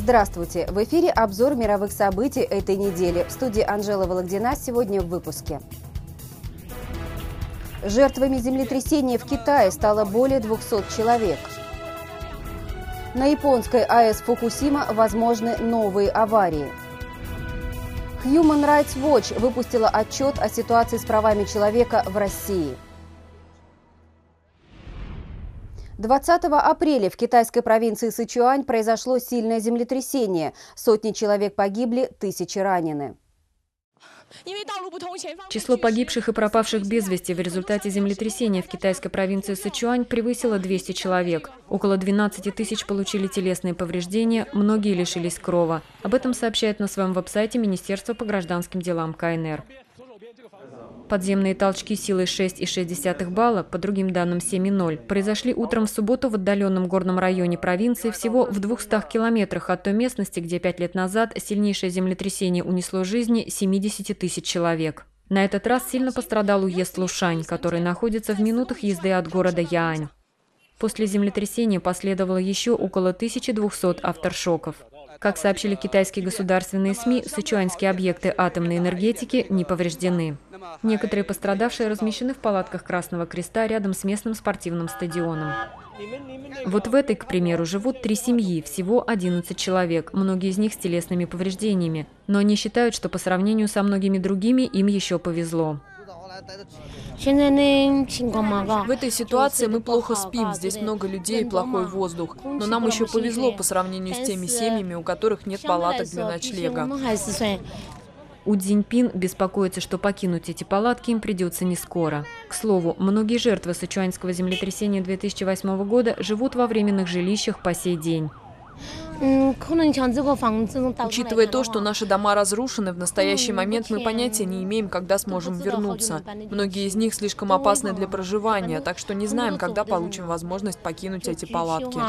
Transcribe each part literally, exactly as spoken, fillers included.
Здравствуйте! В эфире обзор мировых событий этой недели. В студии Анжела Вологдина. Сегодня в выпуске. Жертвами землетрясения в Китае стало более двухсот человек. На японской АЭС Фукусима возможны новые аварии. Human Rights Watch выпустила отчет о ситуации с правами человека в России. двадцатого апреля в китайской провинции Сычуань произошло сильное землетрясение. Сотни человек погибли, тысячи ранены. Число погибших и пропавших без вести в результате землетрясения в китайской провинции Сычуань превысило двести человек. Около двенадцати тысяч получили телесные повреждения, многие лишились крова. Об этом сообщает на своем веб-сайте Министерство по гражданским делам КНР. Подземные толчки силой шесть и шесть десятых балла, по другим данным семь и ноль, произошли утром в субботу в отдаленном горном районе провинции, всего в двухстах километрах от той местности, где пять лет назад сильнейшее землетрясение унесло жизни семидесяти тысяч человек. На этот раз сильно пострадал уезд Лушань, который находится в минутах езды от города Яань. После землетрясения последовало еще около тысячи двухсот авторшоков. Как сообщили китайские государственные СМИ, сычуаньские объекты атомной энергетики не повреждены. Некоторые пострадавшие размещены в палатках Красного Креста рядом с местным спортивным стадионом. Вот в этой, к примеру, живут три семьи, всего одиннадцать человек, многие из них с телесными повреждениями. Но они считают, что по сравнению со многими другими им еще повезло. В этой ситуации мы плохо спим, здесь много людей и плохой воздух. Но нам еще повезло по сравнению с теми семьями, у которых нет палаток для ночлега. У Цзиньпин беспокоится, что покинуть эти палатки им придется не скоро. К слову, многие жертвы сычуаньского землетрясения две тысячи восьмого года живут во временных жилищах по сей день. Учитывая то, что наши дома разрушены, в настоящий момент мы понятия не имеем, когда сможем вернуться. Многие из них слишком опасны для проживания, так что не знаем, когда получим возможность покинуть эти палатки.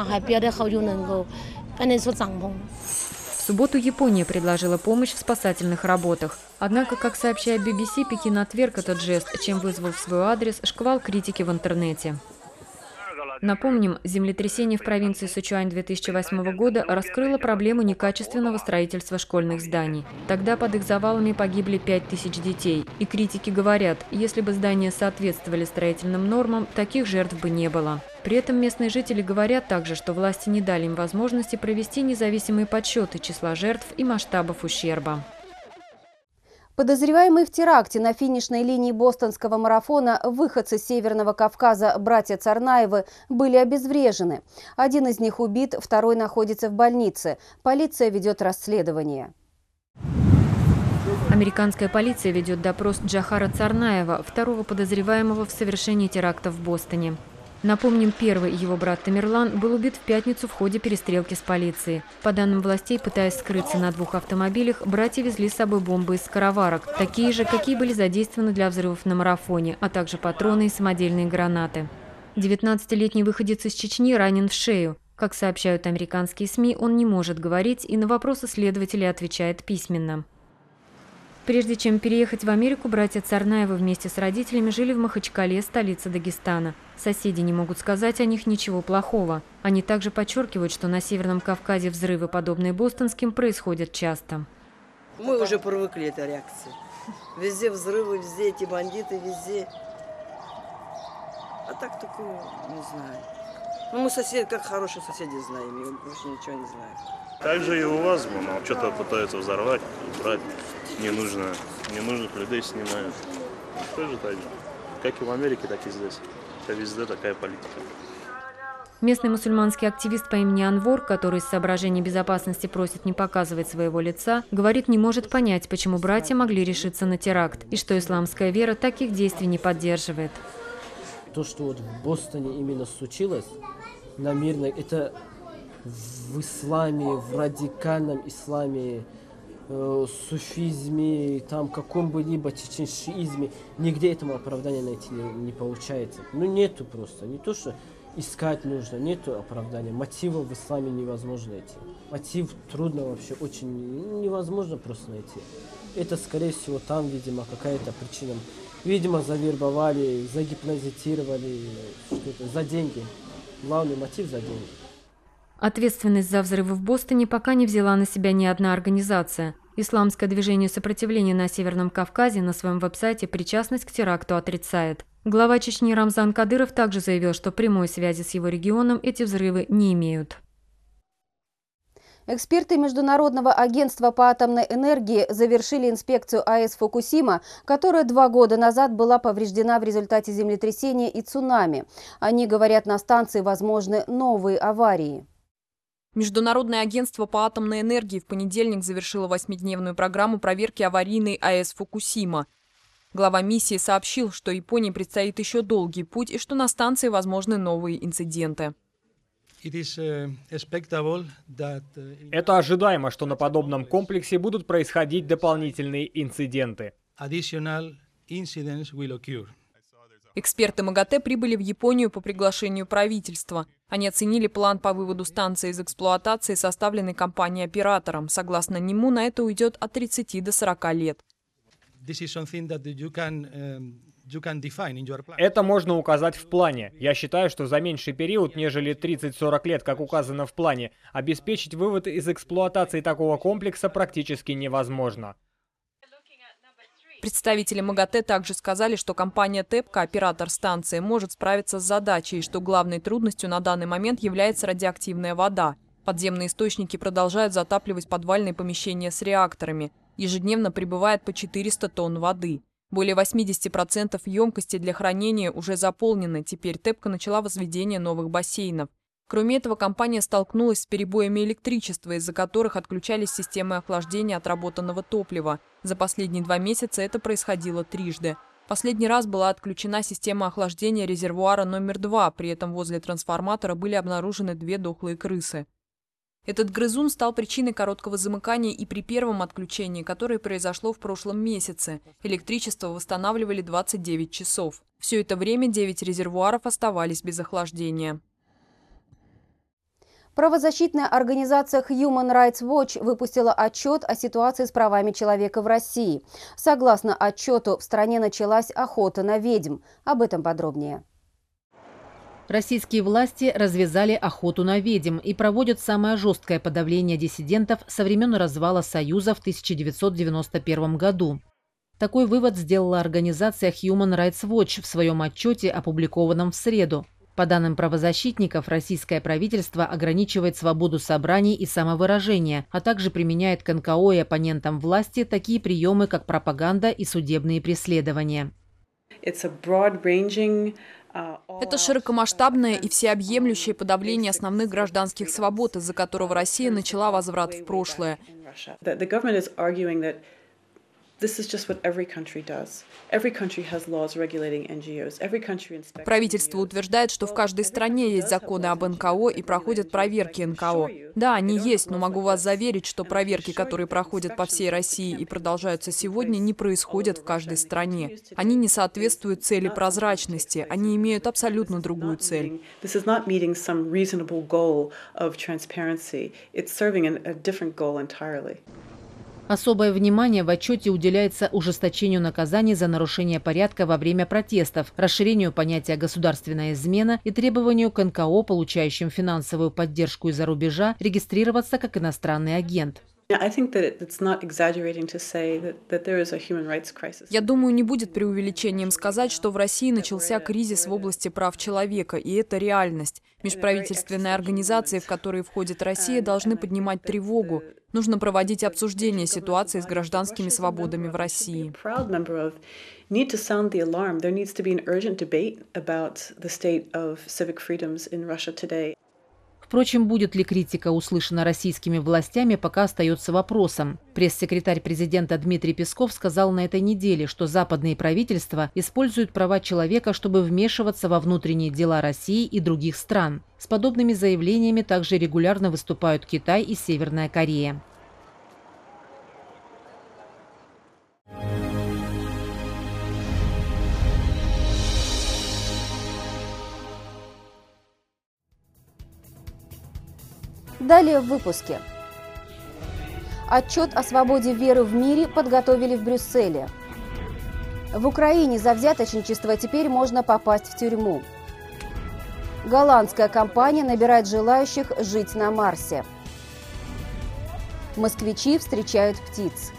В субботу Япония предложила помощь в спасательных работах. Однако, как сообщает би би си, Пекин отверг этот жест, чем вызвал в свой адрес шквал критики в интернете. Напомним, землетрясение в провинции Сычуань две тысячи восьмого года раскрыло проблему некачественного строительства школьных зданий. Тогда под их завалами погибли пять тысяч детей. И критики говорят, если бы здания соответствовали строительным нормам, таких жертв бы не было. При этом местные жители говорят также, что власти не дали им возможности провести независимые подсчеты числа жертв и масштабов ущерба. Подозреваемые в теракте на финишной линии бостонского марафона выходцы с Северного Кавказа братья Царнаевы были обезврежены. Один из них убит, второй находится в больнице. Полиция ведет расследование. Американская полиция ведет допрос Джохара Царнаева, второго подозреваемого в совершении теракта в Бостоне. Напомним, первый его брат Тамерлан был убит в пятницу в ходе перестрелки с полицией. По данным властей, пытаясь скрыться на двух автомобилях, братья везли с собой бомбы из скороварок, такие же, какие были задействованы для взрывов на марафоне, а также патроны и самодельные гранаты. девятнадцатилетний выходец из Чечни ранен в шею. Как сообщают американские СМИ, он не может говорить и на вопросы следователей отвечает письменно. Прежде чем переехать в Америку, братья Царнаевы вместе с родителями жили в Махачкале, столице Дагестана. Соседи не могут сказать о них ничего плохого. Они также подчеркивают, что на Северном Кавказе взрывы, подобные бостонским, происходят часто. Мы уже привыкли к этой реакции. Везде взрывы, везде эти бандиты, везде. А так только, не знаю. Ну, мы соседи, как хорошие соседи знаем, и больше ничего не знаем. Так же и у вас, но что-то пытаются взорвать, убрать. Не нужно, ненужных людей снимают. Тоже так же. Как и в Америке, так и здесь. Это везде такая политика. Местный мусульманский активист по имени Анвор, который из соображений безопасности просит не показывать своего лица, говорит, не может понять, почему братья могли решиться на теракт, и что исламская вера таких действий не поддерживает. То, что вот в Бостоне именно случилось, на мирной, это в исламе, в радикальном исламе, э, суфизме, там каком бы либо чеченшиизме, нигде этому оправдания найти не, не получается. Ну нету просто, не то что искать нужно, нету оправдания. Мотивов в исламе невозможно найти. Мотив трудно вообще, очень невозможно просто найти. Это скорее всего там, видимо, какая-то причина. Видимо, завербовали, загипнозитировали, что-то за деньги. Главный мотив за деньги. Ответственность за взрывы в Бостоне пока не взяла на себя ни одна организация. Исламское движение сопротивления на Северном Кавказе на своем веб-сайте причастность к теракту отрицает. Глава Чечни Рамзан Кадыров также заявил, что прямой связи с его регионом эти взрывы не имеют. Эксперты Международного агентства по атомной энергии завершили инспекцию АЭС Фукусима, которая два года назад была повреждена в результате землетрясения и цунами. Они говорят, на станции возможны новые аварии. Международное агентство по атомной энергии в понедельник завершило восьмидневную программу проверки аварийной АЭС Фукусима. Глава миссии сообщил, что Японии предстоит еще долгий путь и что на станции возможны новые инциденты. Это ожидаемо, что на подобном комплексе будут происходить дополнительные инциденты. Эксперты МАГАТЭ прибыли в Японию по приглашению правительства. Они оценили план по выводу станции из эксплуатации, составленный компанией-оператором. Согласно нему, на это уйдет от тридцати до сорока лет. Это можно указать в плане. Я считаю, что за меньший период, нежели тридцать-сорок лет, как указано в плане, обеспечить вывод из эксплуатации такого комплекса практически невозможно. Представители МАГАТЭ также сказали, что компания ТЭПКО, оператор станции, может справиться с задачей, и что главной трудностью на данный момент является радиоактивная вода. Подземные источники продолжают затапливать подвальные помещения с реакторами. Ежедневно прибывает по четыреста тонн воды. Более восьмидесяти процентов емкости для хранения уже заполнены. Теперь ТЭПКО начала возведение новых бассейнов. Кроме этого, компания столкнулась с перебоями электричества, из-за которых отключались системы охлаждения отработанного топлива. За последние два месяца это происходило трижды. Последний раз была отключена система охлаждения резервуара номер два, при этом возле трансформатора были обнаружены две дохлые крысы. Этот грызун стал причиной короткого замыкания и при первом отключении, которое произошло в прошлом месяце. Электричество восстанавливали двадцать девять часов. Все это время девять резервуаров оставались без охлаждения. Правозащитная организация Human Rights Watch выпустила отчет о ситуации с правами человека в России. Согласно отчету, в стране началась охота на ведьм. Об этом подробнее. Российские власти развязали охоту на ведьм и проводят самое жесткое подавление диссидентов со времен развала Союза в тысяча девятьсот девяносто первом году. Такой вывод сделала организация Human Rights Watch в своем отчете, опубликованном в среду. По данным правозащитников, российское правительство ограничивает свободу собраний и самовыражения, а также применяет к эн ка о и оппонентам власти такие приемы, как пропаганда и судебные преследования. Это широкомасштабное и всеобъемлющее подавление основных гражданских свобод, из-за которого Россия начала возврат в прошлое. Правительство утверждает, что в каждой стране есть законы об эн ка о и проходят проверки эн ка о. Да, они есть, но могу вас заверить, что проверки, которые проходят по всей России и продолжаются сегодня, не происходят в каждой стране. Они не соответствуют цели прозрачности, они имеют абсолютно другую цель. Особое внимание в отчете уделяется ужесточению наказаний за нарушение порядка во время протестов, расширению понятия «государственная измена» и требованию к эн ка о, получающим финансовую поддержку из-за рубежа, регистрироваться как иностранный агент. Я думаю, не будет преувеличением сказать, что в России начался кризис в области прав человека, и это реальность. Межправительственные организации, в которые входит Россия, должны поднимать тревогу. Нужно проводить обсуждение ситуации с гражданскими свободами в России. Впрочем, будет ли критика услышана российскими властями, пока остается вопросом. Пресс-секретарь президента Дмитрий Песков сказал на этой неделе, что западные правительства используют права человека, чтобы вмешиваться во внутренние дела России и других стран. С подобными заявлениями также регулярно выступают Китай и Северная Корея. Далее в выпуске. Отчет о свободе веры в мире подготовили в Брюсселе. В Украине за взяточничество теперь можно попасть в тюрьму. Голландская компания набирает желающих жить на Марсе. Москвичи встречают птиц.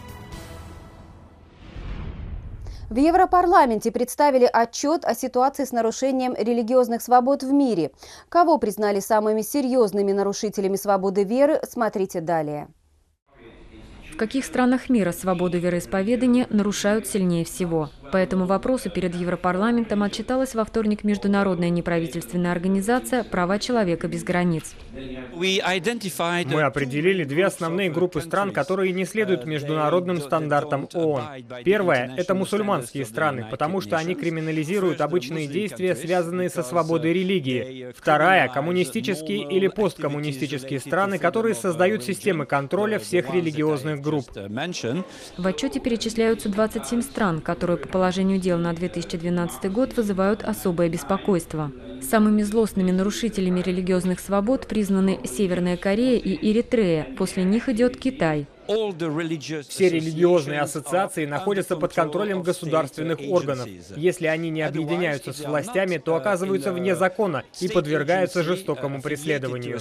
В Европарламенте представили отчет о ситуации с нарушением религиозных свобод в мире. Кого признали самыми серьезными нарушителями свободы веры, смотрите далее. В каких странах мира свободу вероисповедания нарушают сильнее всего? По этому вопросу перед Европарламентом отчиталась во вторник международная неправительственная организация «Права человека без границ». Мы определили две основные группы стран, которые не следуют международным стандартам ООН. Первая – это мусульманские страны, потому что они криминализируют обычные действия, связанные со свободой религии. Вторая – коммунистические или посткоммунистические страны, которые создают системы контроля всех религиозных групп. В отчете перечисляются двадцать семь стран, которые по положению дел на две тысячи двенадцатый год вызывают особое беспокойство. Самыми злостными нарушителями религиозных свобод признаны Северная Корея и Эритрея. После них идет Китай. Все религиозные ассоциации находятся под контролем государственных органов. Если они не объединяются с властями, то оказываются вне закона и подвергаются жестокому преследованию.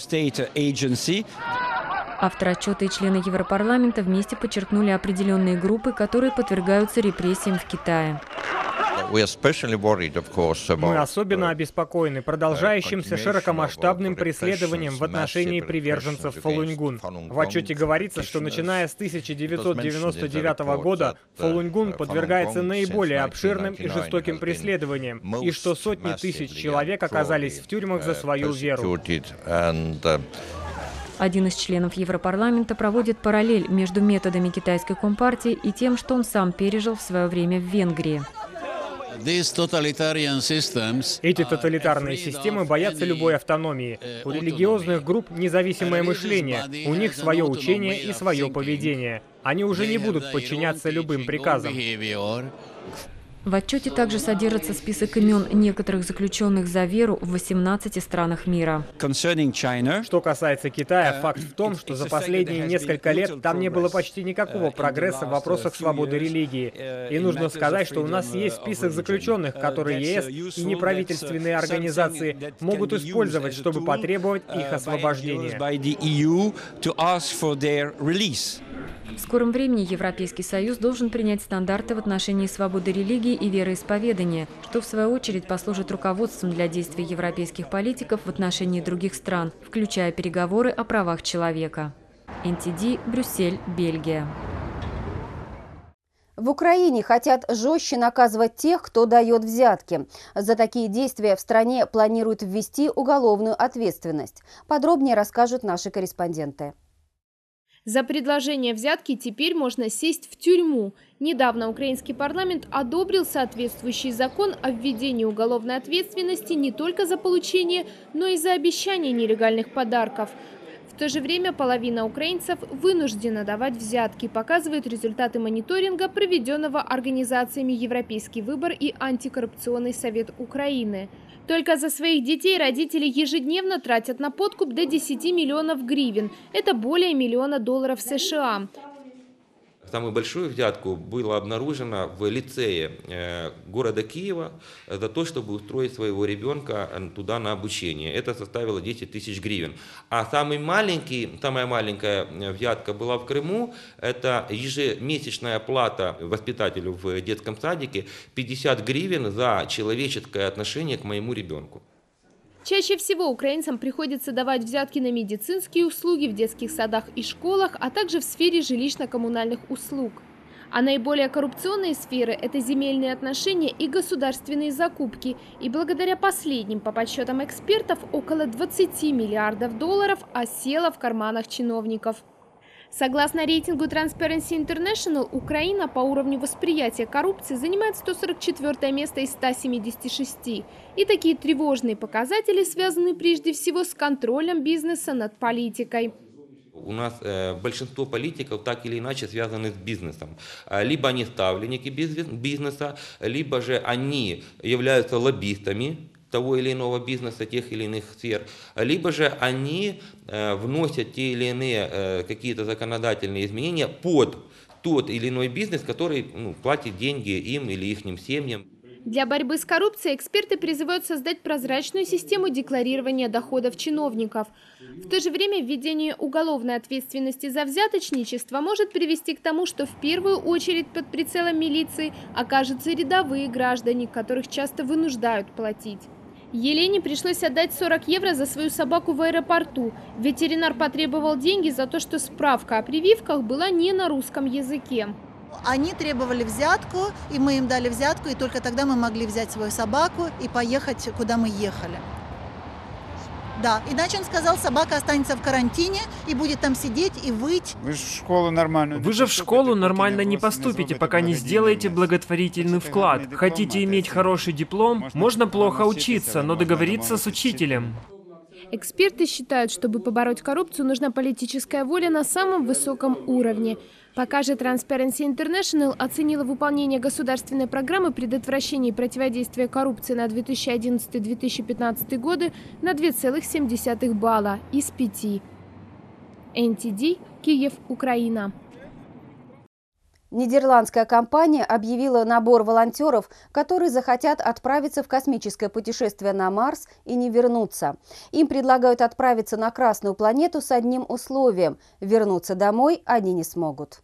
Авторы отчета и члены Европарламента вместе подчеркнули определенные группы, которые подвергаются репрессиям в Китае. Мы особенно обеспокоены продолжающимся широкомасштабным преследованием в отношении приверженцев Фалунь-Гун. В отчете говорится, что начиная с тысяча девятьсот девяносто девятого года Фалунь-Гун подвергается наиболее обширным и жестоким преследованиям, и что сотни тысяч человек оказались в тюрьмах за свою веру. Один из членов Европарламента проводит параллель между методами китайской компартии и тем, что он сам пережил в свое время в Венгрии. Эти тоталитарные системы боятся любой автономии. У религиозных групп независимое мышление, у них свое учение и свое поведение. Они уже не будут подчиняться любым приказам. В отчете также содержится список имен некоторых заключенных за веру в восемнадцати странах мира. Что касается Китая, факт в том, что за последние несколько лет там не было почти никакого прогресса в вопросах свободы религии. И нужно сказать, что у нас есть список заключенных, которые ЕС и неправительственные организации могут использовать, чтобы потребовать их освобождения. В скором времени Европейский Союз должен принять стандарты в отношении свободы религии и вероисповедания, что в свою очередь послужит руководством для действий европейских политиков в отношении других стран, включая переговоры о правах человека. эн ти ди, Брюссель, Бельгия. В Украине хотят жестче наказывать тех, кто дает взятки. За такие действия в стране планируют ввести уголовную ответственность. Подробнее расскажут наши корреспонденты. За предложение взятки теперь можно сесть в тюрьму. Недавно украинский парламент одобрил соответствующий закон о введении уголовной ответственности не только за получение, но и за обещание нелегальных подарков. В то же время половина украинцев вынуждена давать взятки, показывают результаты мониторинга, проведенного организациями «Европейский выбор» и Антикоррупционный совет Украины. Только за своих детей родители ежедневно тратят на подкуп до десяти миллионов гривен. Это более миллиона долларов США. Самую большую взятку было обнаружено в лицее э, города Киева за то, чтобы устроить своего ребенка туда на обучение. Это составило десять тысяч гривен. А самый маленький, самая маленькая взятка была в Крыму. Это ежемесячная плата воспитателю в детском садике пятьдесят гривен за человеческое отношение к моему ребенку. Чаще всего украинцам приходится давать взятки на медицинские услуги в детских садах и школах, а также в сфере жилищно-коммунальных услуг. А наиболее коррупционные сферы – это земельные отношения и государственные закупки. И благодаря последним, по подсчетам экспертов, около двадцати миллиардов долларов осело в карманах чиновников. Согласно рейтингу Transparency International, Украина по уровню восприятия коррупции занимает сто сорок четвёртое место из ста семидесяти шести. И такие тревожные показатели связаны прежде всего с контролем бизнеса над политикой. У нас э, большинство политиков так или иначе связаны с бизнесом. Либо они ставленники бизнеса, либо же они являются лоббистами того или иного бизнеса, тех или иных сфер, либо же они э, вносят те или иные э, какие-то законодательные изменения под тот или иной бизнес, который ну, платит деньги им или их семьям. Для борьбы с коррупцией эксперты призывают создать прозрачную систему декларирования доходов чиновников. В то же время введение уголовной ответственности за взяточничество может привести к тому, что в первую очередь под прицелом милиции окажутся рядовые граждане, которых часто вынуждают платить. Елене пришлось отдать сорок евро за свою собаку в аэропорту. Ветеринар потребовал деньги за то, что справка о прививках была не на русском языке. Они требовали взятку, и мы им дали взятку, и только тогда мы могли взять свою собаку и поехать, куда мы ехали. Да, иначе он сказал, собака останется в карантине и будет там сидеть и выть. Вы же в школу нормально. Вы же в школу нормально не поступите, пока не сделаете благотворительный вклад. Хотите иметь хороший диплом? Можно плохо учиться, но договориться с учителем. Эксперты считают, чтобы побороть коррупцию, нужна политическая воля на самом высоком уровне. Пока же Transparency International оценила выполнение государственной программы предотвращения и противодействия коррупции на две тысячи одиннадцатый — две тысячи пятнадцатый годы на два целых семь десятых балла из пяти. эн ти ди, Киев, Украина. Нидерландская компания объявила набор волонтеров, которые захотят отправиться в космическое путешествие на Марс и не вернуться. Им предлагают отправиться на Красную планету с одним условием – вернуться домой они не смогут.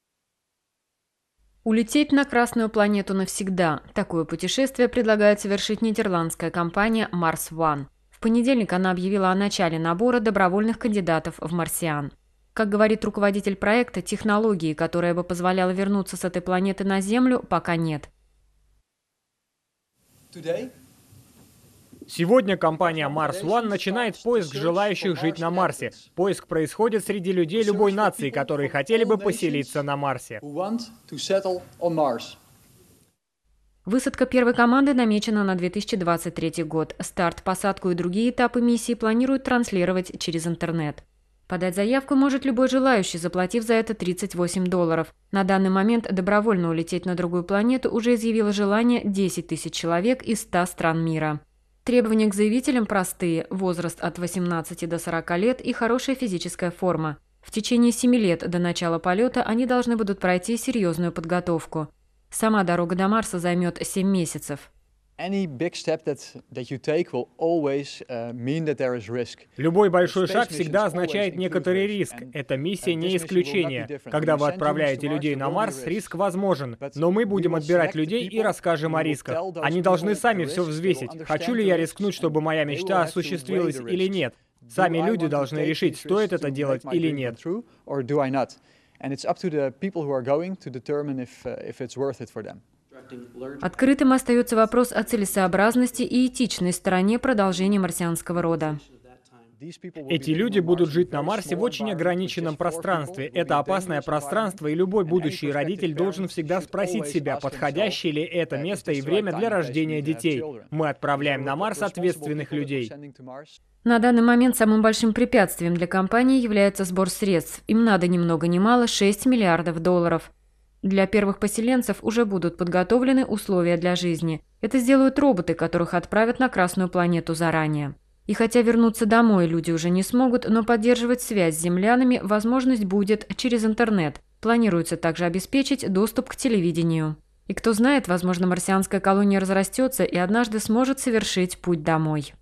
Улететь на Красную планету навсегда. Такое путешествие предлагает совершить нидерландская компания Mars One. В понедельник она объявила о начале набора добровольных кандидатов в марсиан. Как говорит руководитель проекта, технологии, которая бы позволяла вернуться с этой планеты на Землю, пока нет. Сегодня компания Mars One начинает поиск желающих жить на Марсе. Поиск происходит среди людей любой нации, которые хотели бы поселиться на Марсе. Высадка первой команды намечена на две тысячи двадцать третий год. Старт, посадку и другие этапы миссии планируют транслировать через интернет. Подать заявку может любой желающий, заплатив за это тридцать восемь долларов. На данный момент добровольно улететь на другую планету уже изъявило желание десять тысяч человек из ста стран мира. Требования к заявителям простые – возраст от восемнадцати до сорока лет и хорошая физическая форма. В течение семи лет до начала полета они должны будут пройти серьезную подготовку. Сама дорога до Марса займет семь месяцев. Любой большой шаг всегда означает некоторый риск. Эта миссия не исключение. Когда вы отправляете людей на Марс, риск возможен. Но мы будем отбирать людей и расскажем о рисках. Они должны сами все взвесить. Хочу ли я рискнуть, чтобы моя мечта осуществилась или нет? Сами люди должны решить, стоит это делать или нет. Открытым остается вопрос о целесообразности и этичной стороне продолжения марсианского рода. Эти люди будут жить на Марсе в очень ограниченном пространстве. Это опасное пространство, и любой будущий родитель должен всегда спросить себя, подходящее ли это место и время для рождения детей. Мы отправляем на Марс ответственных людей. На данный момент самым большим препятствием для компании является сбор средств. Им надо ни много ни мало шесть миллиардов долларов. Для первых поселенцев уже будут подготовлены условия для жизни. Это сделают роботы, которых отправят на Красную планету заранее. И хотя вернуться домой люди уже не смогут, но поддерживать связь с землянами возможность будет через интернет. Планируется также обеспечить доступ к телевидению. И кто знает, возможно, марсианская колония разрастется и однажды сможет совершить путь домой.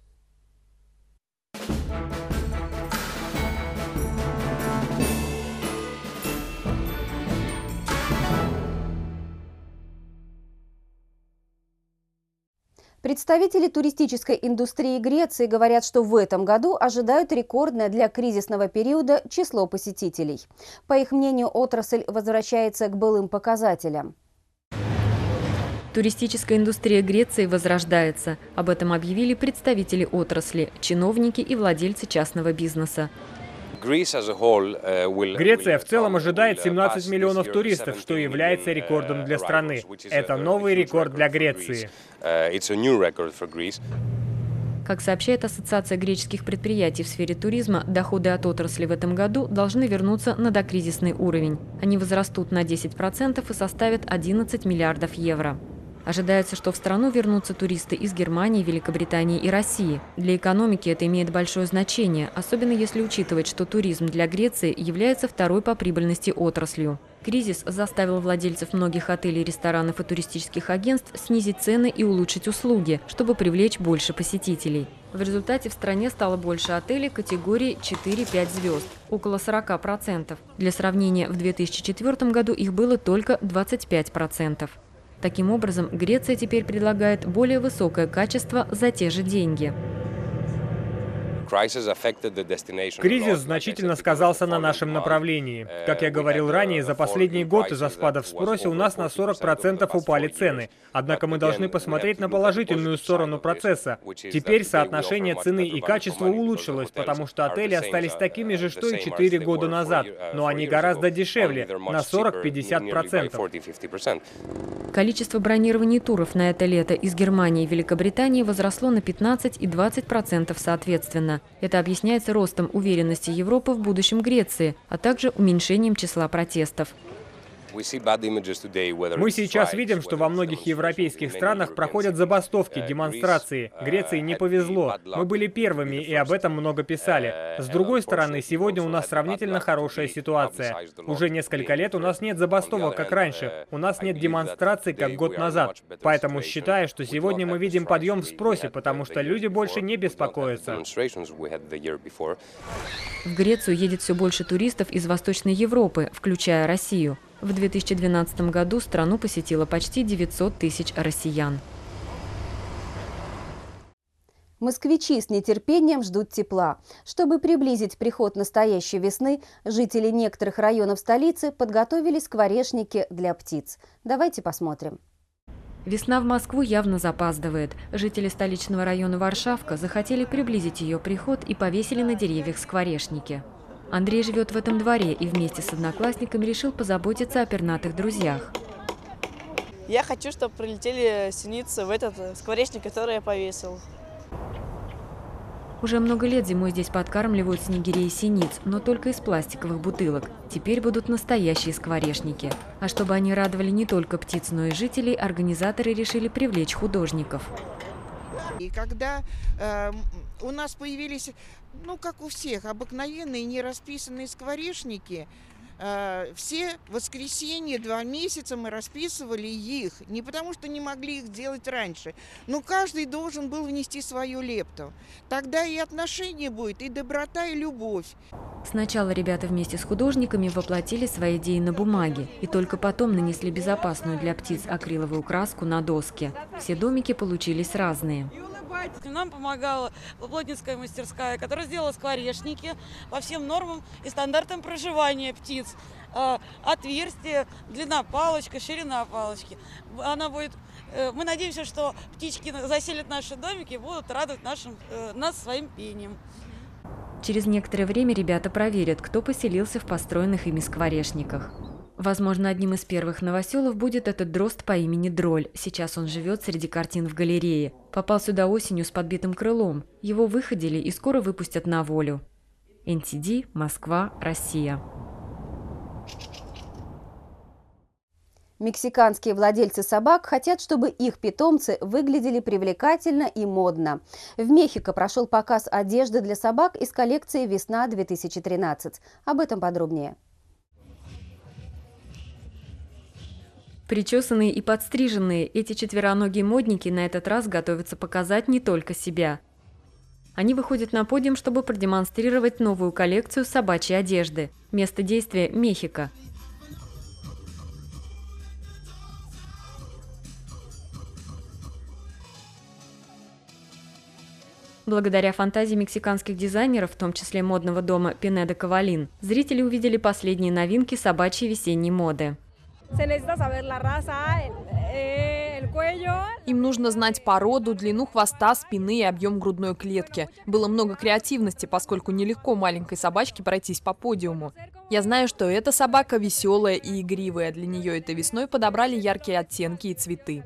Представители туристической индустрии Греции говорят, что в этом году ожидают рекордное для кризисного периода число посетителей. По их мнению, отрасль возвращается к былым показателям. Туристическая индустрия Греции возрождается. Об этом объявили представители отрасли, чиновники и владельцы частного бизнеса. Греция в целом ожидает семнадцать миллионов туристов, что является рекордом для страны. Это новый рекорд для Греции. Как сообщает Ассоциация греческих предприятий в сфере туризма, доходы от отрасли в этом году должны вернуться на докризисный уровень. Они возрастут на десять процентов и составят одиннадцать миллиардов евро. Ожидается, что в страну вернутся туристы из Германии, Великобритании и России. Для экономики это имеет большое значение, особенно если учитывать, что туризм для Греции является второй по прибыльности отраслью. Кризис заставил владельцев многих отелей, ресторанов и туристических агентств снизить цены и улучшить услуги, чтобы привлечь больше посетителей. В результате в стране стало больше отелей категории четыре-пять звезд – около сорока процентов. Для сравнения, в две тысячи четвёртом году их было только двадцать пять процентов. Таким образом, Греция теперь предлагает более высокое качество за те же деньги. Кризис значительно сказался на нашем направлении. Как я говорил ранее, за последний год из-за спада в спросе у нас на сорок процентов упали цены. Однако мы должны посмотреть на положительную сторону процесса. Теперь соотношение цены и качества улучшилось, потому что отели остались такими же, что и четыре года назад, но они гораздо дешевле, на сорок-пятьдесят процентов. Количество бронирований туров на это лето из Германии и Великобритании возросло на пятнадцать и двадцать процентов соответственно. Это объясняется ростом уверенности Европы в будущем Греции, а также уменьшением числа протестов. Мы сейчас видим, что во многих европейских странах проходят забастовки, демонстрации. Греции не повезло. Мы были первыми и об этом много писали. С другой стороны, сегодня у нас сравнительно хорошая ситуация. Уже несколько лет у нас нет забастовок, как раньше. У нас нет демонстраций, как год назад. Поэтому считаю, что сегодня мы видим подъем в спросе, потому что люди больше не беспокоятся. В Грецию едет все больше туристов из Восточной Европы, включая Россию. В две тысячи двенадцатом году страну посетило почти девятьсот тысяч россиян. Москвичи с нетерпением ждут тепла. Чтобы приблизить приход настоящей весны, жители некоторых районов столицы подготовили скворечники для птиц. Давайте посмотрим. Весна в Москву явно запаздывает. Жители столичного района Варшавка захотели приблизить ее приход и повесили на деревьях скворечники. Андрей живет в этом дворе и вместе с одноклассниками решил позаботиться о пернатых друзьях. Я хочу, чтобы прилетели синицы в этот скворечник, который я повесил. Уже много лет зимой здесь подкармливают снегирей и синиц, но только из пластиковых бутылок. Теперь будут настоящие скворечники. А чтобы они радовали не только птиц, но и жителей, организаторы решили привлечь художников. И когда э, у нас появились, ну как у всех, обыкновенные нерасписанные скворечники, э, все воскресенье, два месяца мы расписывали их. Не потому что не могли их сделать раньше, но каждый должен был внести свою лепту. Тогда и отношение будет, и доброта, и любовь. Сначала ребята вместе с художниками воплотили свои идеи на бумаге, и только потом нанесли безопасную для птиц акриловую краску на доски. Все домики получились разные. Нам помогала плотницкая мастерская, которая сделала скворечники по всем нормам и стандартам проживания птиц. Отверстие, длина палочка, ширина палочки. Она будет, мы надеемся, что птички заселят наши домики и будут радовать нашим, нас своим пением. Через некоторое время ребята проверят, кто поселился в построенных ими скворечниках. Возможно, одним из первых новоселов будет этот дрозд по имени Дроль. Сейчас он живет среди картин в галерее. Попал сюда осенью с подбитым крылом. Его выходили и скоро выпустят на волю. эн ти ди, Москва, Россия. Мексиканские владельцы собак хотят, чтобы их питомцы выглядели привлекательно и модно. В Мехико прошел показ одежды для собак из коллекции «Весна-две тысячи тринадцать». Об этом подробнее. Причесанные и подстриженные, эти четвероногие модники на этот раз готовятся показать не только себя. Они выходят на подиум, чтобы продемонстрировать новую коллекцию собачьей одежды. Место действия – Мехико. Благодаря фантазии мексиканских дизайнеров, в том числе модного дома Пинеда Кавалин, зрители увидели последние новинки собачьей весенней моды. Им нужно знать породу, длину хвоста, спины и объем грудной клетки. Было много креативности, поскольку нелегко маленькой собачке пройтись по подиуму. Я знаю, что эта собака веселая и игривая. Для нее этой весной подобрали яркие оттенки и цветы.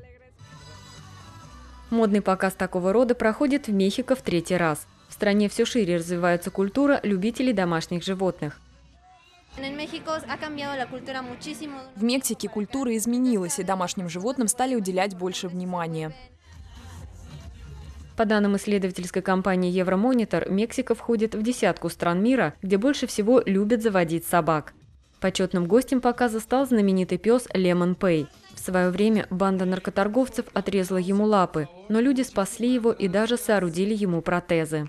Модный показ такого рода проходит в Мехико в третий раз. В стране все шире развивается культура любителей домашних животных. В Мексике культура изменилась, и домашним животным стали уделять больше внимания. По данным исследовательской компании Евромонитор, Мексика входит в десятку стран мира, где больше всего любят заводить собак. Почетным гостем показа стал знаменитый пес Лемон Пэй. В свое время банда наркоторговцев отрезала ему лапы, но люди спасли его и даже соорудили ему протезы.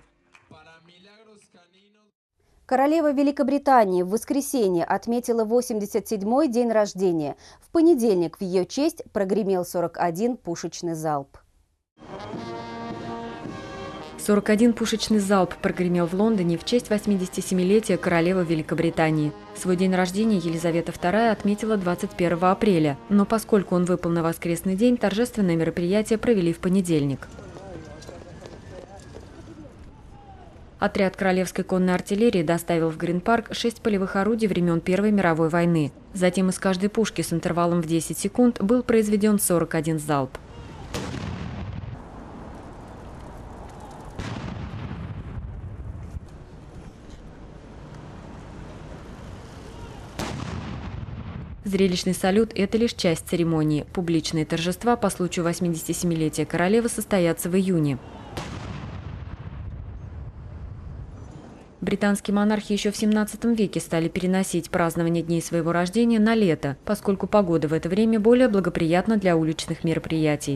Королева Великобритании в воскресенье отметила восемьдесят седьмой день рождения. В понедельник в ее честь прогремел сорок один пушечный залп. сорок один пушечный залп прогремел в Лондоне в честь восьмидесятисемилетия королевы Великобритании. Свой день рождения Елизавета вторая отметила двадцать первого апреля, но поскольку он выпал на воскресный день, торжественное мероприятие провели в понедельник. Отряд Королевской конной артиллерии доставил в Грин-парк шесть полевых орудий времен Первой мировой войны. Затем из каждой пушки с интервалом в десять секунд был произведен сорок один залп. Зрелищный салют – это лишь часть церемонии. Публичные торжества по случаю восьмидесятисемилетия королевы состоятся в июне. Британские монархи еще в семнадцатом веке стали переносить празднование дней своего рождения на лето, поскольку погода в это время более благоприятна для уличных мероприятий.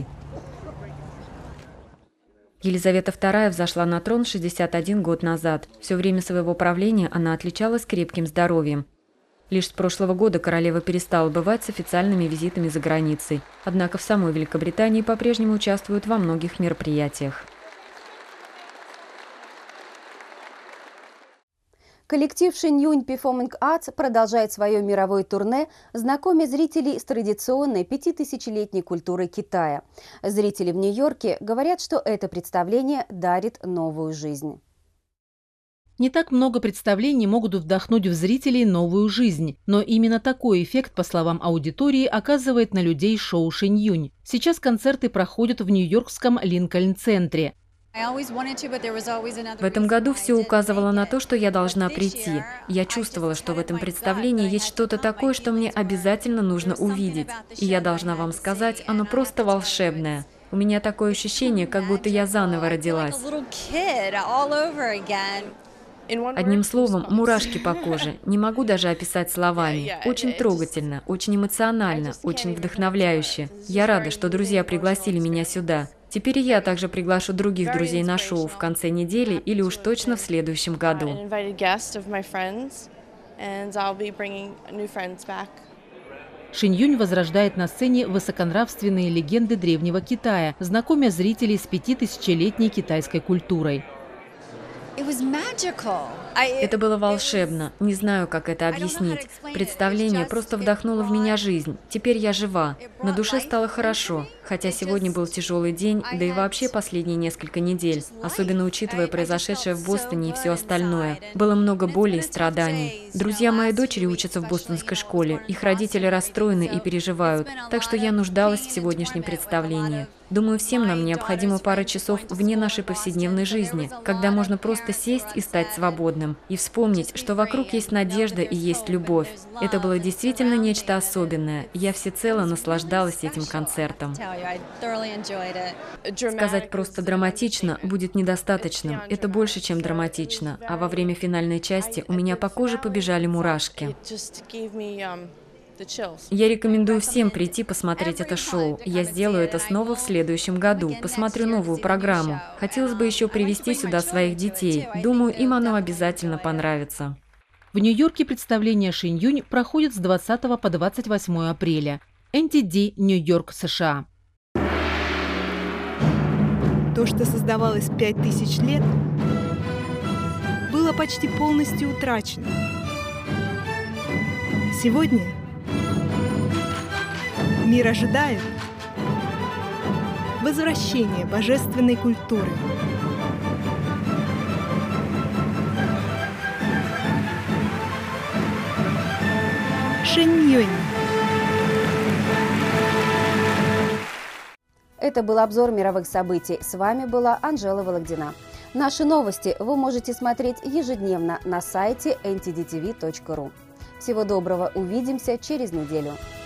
Елизавета вторая взошла на трон шестьдесят один год назад. Все время своего правления она отличалась крепким здоровьем. Лишь с прошлого года королева перестала бывать с официальными визитами за границей. Однако в самой Великобритании по-прежнему участвует во многих мероприятиях. Коллектив Shenyun Performing Arts продолжает свое мировое турне, знакомя зрителей с традиционной пятитысячелетней культурой Китая. Зрители в Нью-Йорке говорят, что это представление дарит новую жизнь. Не так много представлений могут вдохнуть в зрителей новую жизнь, но именно такой эффект, по словам аудитории, оказывает на людей шоу Shenyun. Сейчас концерты проходят в нью-йоркском Линкольн-центре. В этом году все указывало на то, что я должна прийти. Я чувствовала, что в этом представлении есть что-то такое, что мне обязательно нужно увидеть. И я должна вам сказать, оно просто волшебное. У меня такое ощущение, как будто я заново родилась. Одним словом, мурашки по коже. Не могу даже описать словами. Очень трогательно, очень эмоционально, очень вдохновляюще. Я рада, что друзья пригласили меня сюда. Теперь и я также приглашу других друзей на шоу в конце недели или уж точно в следующем году. Shenyun возрождает на сцене высоконравственные легенды древнего Китая, знакомя зрителей с пятитысячелетней китайской культурой. Это было волшебно. Не знаю, как это объяснить. Представление просто вдохнуло в меня жизнь. Теперь я жива. На душе стало хорошо. Хотя сегодня был тяжелый день, да и вообще последние несколько недель. Особенно учитывая произошедшее в Бостоне и все остальное. Было много боли и страданий. Друзья моей дочери учатся в бостонской школе. Их родители расстроены и переживают. Так что я нуждалась в сегодняшнем представлении. Думаю, всем нам необходимо пара часов вне нашей повседневной жизни, когда можно просто сесть и стать свободным, и вспомнить, что вокруг есть надежда и есть любовь. Это было действительно нечто особенное. Я всецело наслаждалась этим концертом. Сказать просто драматично будет недостаточным. Это больше, чем драматично. А во время финальной части у меня по коже побежали мурашки. Я рекомендую всем прийти посмотреть это шоу. Я сделаю это снова в следующем году. Посмотрю новую программу. Хотелось бы еще привести сюда своих детей. Думаю, им оно обязательно понравится. В Нью-Йорке представление Shenyun проходит с двадцатого по двадцать восьмое апреля. эн ти ди, Нью-Йорк, США. То, что создавалось пять тысяч лет, было почти полностью утрачено. Сегодня мир ожидает возвращения божественной культуры. Shenyun. Это был обзор мировых событий. С вами была Анжела Вологдина. Наши новости вы можете смотреть ежедневно на сайте эн ти ди ти ви точка ру. Всего доброго, увидимся через неделю.